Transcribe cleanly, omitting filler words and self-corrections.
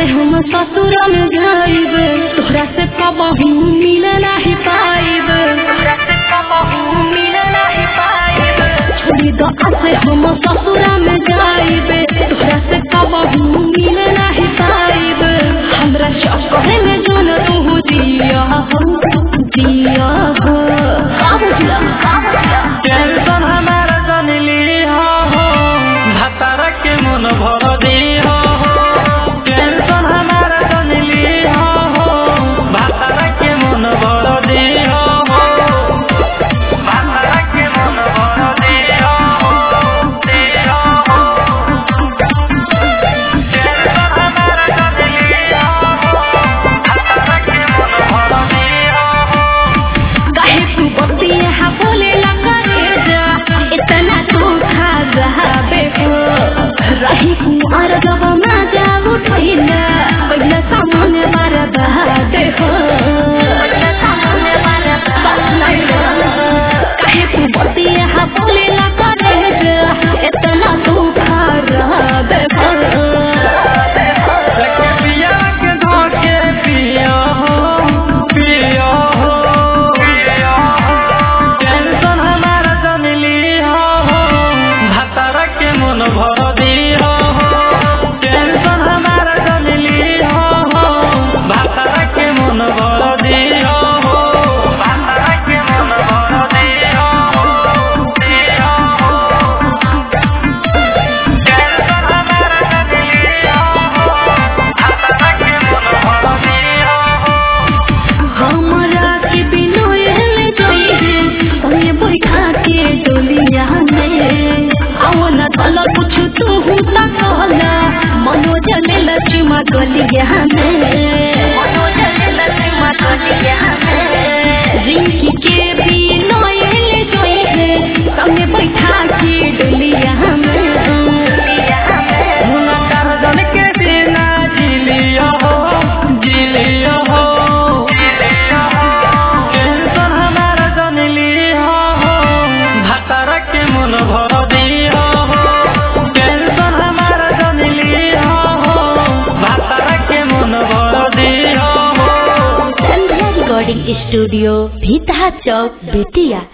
हम ससुर में जाइब तोहरा से कबहू मिले नहीं पाइब छोड़ी दो आसे हम ससुर में जाइब तोहरा से कबहू मिले नहीं पाइब हमरा चक्कर में जोन तू जिया हो टेंशन हमारा जान ली हो भतारा के मन भर दी हो टेंशन हमारा जान ली हो भतारा के मन भर दी हो भतारा के मन भर दी हो टेंशन हमारा जान ली हो भतारा के मन भर दी हो काहे तू बत्ती यहाँ बोले लगा जा इतना तू खा जाबे हो रही कुमार जब ना जा उठैना पहले सामने मारा बहाते हो काहे तू बत्ती यहाँ बोले लगा जा इतना तू खा जाबे हो पिया के धोके पिया हो टेंशन हमारा जान ली हो भतारा के मन भर दी हो टेंशन हमारा जान ली हो भतारा के मन भर दी हो भतारा के मन भर दी हो टेंशन हमारा जान ली हो भतारा के मन भर दी हो हमरा के बिनोयल जोइहे संगे बैठा के डोलिया में आवना तल कुछ तू हुता कहला मनोज ले लक्ष्मा गलिया में रिंकी के बिनोयल जोइहे संगे बैठा के डोलिया में मुनकर के बिना जिलिया हो टेंशन हमारा जान ली हो भतारा के मन भर दी हो टेंशन हमारा जान ली हो भतारा के मन भर दी हो रिकॉर्डिंग स्टूडियो भीतहा चौक बेतिया।